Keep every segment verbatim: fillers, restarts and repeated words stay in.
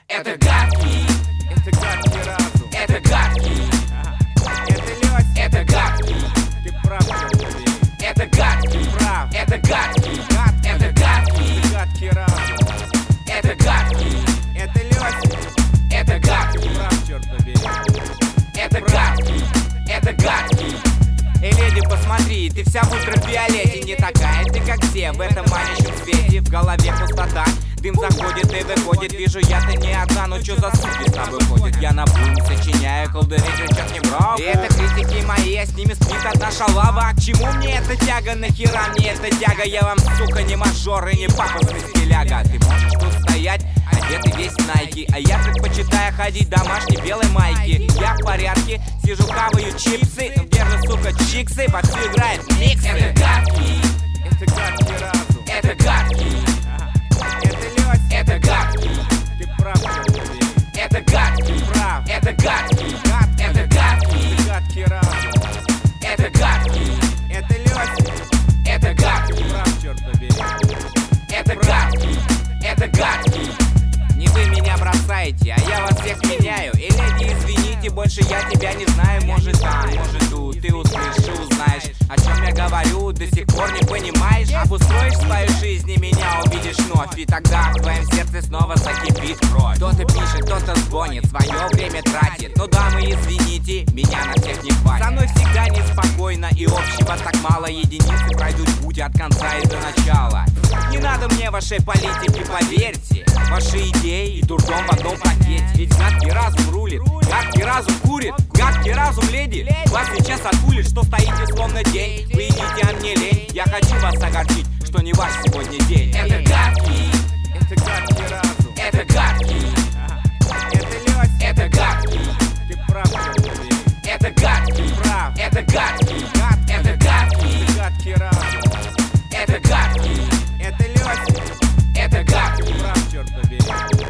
Это гадкий, это гадкий разум, это гадкий, это Лёсь, это гадкий, ты прав, черт побери. это гадкий, Прав, это гадкий, гадкий, это гадкий, это гадкий разум, это гадкий, это Лёсь, это гадкий, прав, черт побери. это гадкий, это гадкий. Эй, леди, посмотри, ты вся в ультрафиолете, не такая ты, как все, в этом манящем свете. В голове пустота, дым заходит и выходит. Вижу, я-то не одна, но чё за суки с тобой ходят? Я на бум сочиняю, колдыри кричат не брал. И это критики мои, а с ними спит одна шалава. К чему мне эта тяга, нахера мне эта тяга? Я вам, сука, не мажор и не пафосный стиляга. Ты можешь тут стоять, одетый весь в найки, а я предпочитаю ходить в домашней белой майке. Я в порядке, сижу, хаваю чипсы, где же, сука, чиксы, вовсю играет миксы. Это гадкий, Это гадкий разум, это гадкий, это Лёсь, это гадкий, ты прав, черт побери. это гадкий, Прав, это гадкий, гадкий, это гадкий, это гадкий разум, это гадкий, это Лёсь, это гадкий, прав, черт побери. это гадкий, это гадкий. Не вы меня бросаете, а я вас всех меняю. И, леди, извините, больше я тебя не знаю. Может там, может тут, ты услышишь и узнаешь, о чем я говорю, до сих пор не понимаешь. Обустроишь свою жизнь и меня увидишь вновь, и тогда в твоем сердце снова закипит кровь. Кто-то пишет, кто-то звонит, свое время тратит. Ну, дамы, извините, меня на всех не хватит. Со мной всегда неспокойно, и общего так мало. Единицы пройдут путь от конца и до начала. Не надо мне вашей политики, поверьте. Ваши идеи и дурдом в одном пакете. Ведь гадкий разум рулит, гадкий разум курит, гадкий разум, леди, вас сейчас отпулит, что стоите словно день. Вы идите, а мне лень, я хочу вас огорчить, что не ваш сегодня день. Это гадкий, Это гадкий разум, это гадкий, это Лёсь, это гадкий, ты прав, черт побери. это гадкий, Прав, это гадкий, гадкий, это гадкий, это гадкий разум, это гадкий, это Лёсь, это гадкий, прав, черт побери.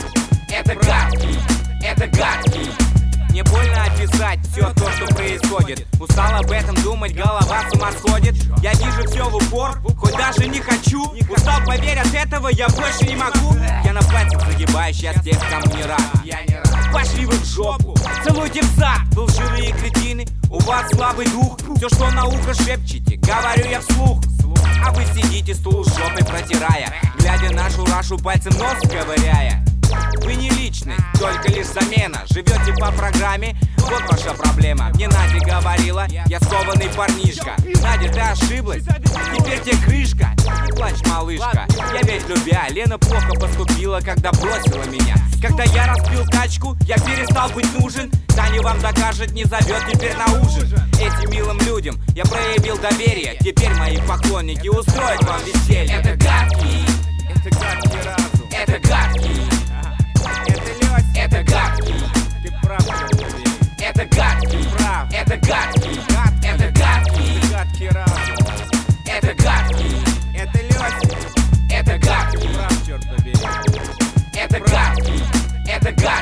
это гадкий, это гадкий. Мне больно описать все то, что происходит. Устал об этом думать, голова с ума сходит. Я вижу все в упор, хоть даже не хочу. Устал, поверь, от этого я больше не могу. Я на пальцах загибаю, сейчас тех, кому не рад. Я не рад. Пошли вы в жопу, целуйте в зад, лживые кретины. У вас слабый дух, все, что на ухо шепчете, говорю я вслух. А вы сидите, стул жопой протирая, глядя нашу рашу пальцем нос ковыряя. Вы не личность, только лишь замена. Живете по программе, вот ваша проблема. Мне Надя говорила, я скованный парнишка. Надя, ты ошиблась, теперь тебе крышка. Не плачь, малышка, я ведь любя. Лена плохо поступила, когда бросила меня. Когда я разбил тачку, я перестал быть нужен. Таня вам докажет, не зовет теперь на ужин. Этим милым людям я проявил доверие. Теперь мои поклонники устроят вам веселье. Это гадкий, Это гадкий разум, это гадкий, это Лёсь, это гадкий, ты прав, черт побери. это гадкий, Прав, это гадкий, гадкий, это гадкий, это гадкий разум, это гадкий, это Лёсь, это гадкий, прав, черт побери. это гадкий, это гадкий.